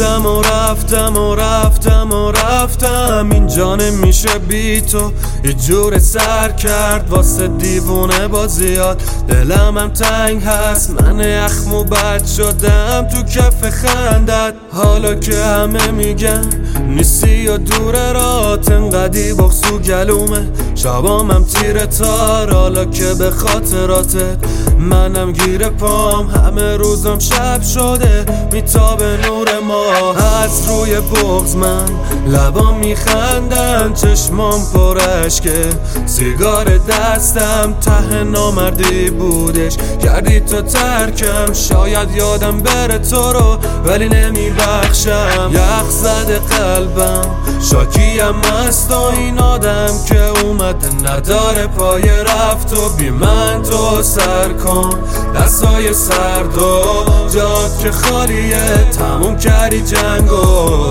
رفتم و رفتم و رفتم و رفتم، اینجا نمیشه بی تو یه جور سر کرد واسه دیوونه بازیات. دلم هم تنگ هست، من یخم و بد شدم تو کف خندت. حالا که همه میگن نیستی و دور رات، انقدی بغض و گلومه شبام هم تیر تار. حالا که به خاطراتت منم گیر پام، همه روزم شب شده میتابه نور ما. از روی بغض من لبام میخندن، چشمام پر اشکه، سیگار دستم ته نامردی بودش. کردی تو ترکم، شاید یادم بره تو رو ولی نمیبخشم. یخ زده قلبم، شاکیم است و این آدم که اومده نداره پای رفت. و بی من تو سر کن دستای سرد و جاد که خالیه، تموم کردی جنگو.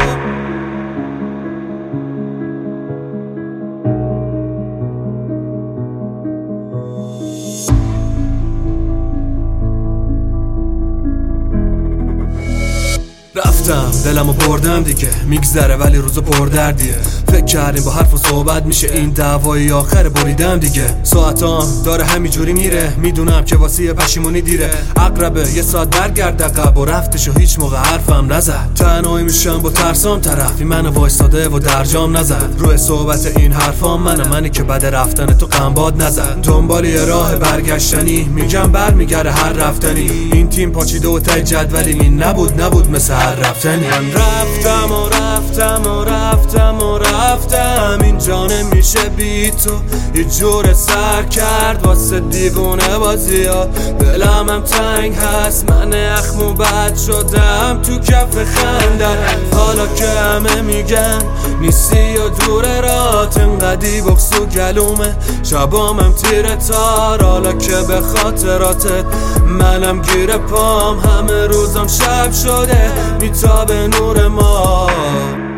رفتم دلمو بردم دیگه، میگذره ولی روزو پردردیه. فکر کردیم با حرف و صحبت میشه این دعوای آخر بریدم دیگه. ساعتام داره همینجوری میره، میدونم که واسه پشیمونی دیره. اقربه یه ساعت برگرد عقب و رفتش و هیچ موقع حرفم نزد. تنهایی میشم با ترسام، طرفی منو وایستاده و درجام نزد. روی صحبت این حرفام منی که بعد رفتن تو قنباد نزد. دنبال یه راه برگشتنی میگم برمیگره هر رفتنی. این تیم پاچیده و تای جدولی این نبود مثل هر رفتنی. من رفتم و رفتم و رفتم و رفتم، اینجا نمیشه بی تو یه جور سر کرد واسه دیوونه بازیات. دلم هم تنگ هست، من یخم و بد شدم تو کف خندت. حالا که همه میگن نیستی و دور رات، انقدی بغض و گلومه شبام هم تیر تار. حالا که به خاطراتت منم گیر پام، همه روزم شب شده میتابه نور ما.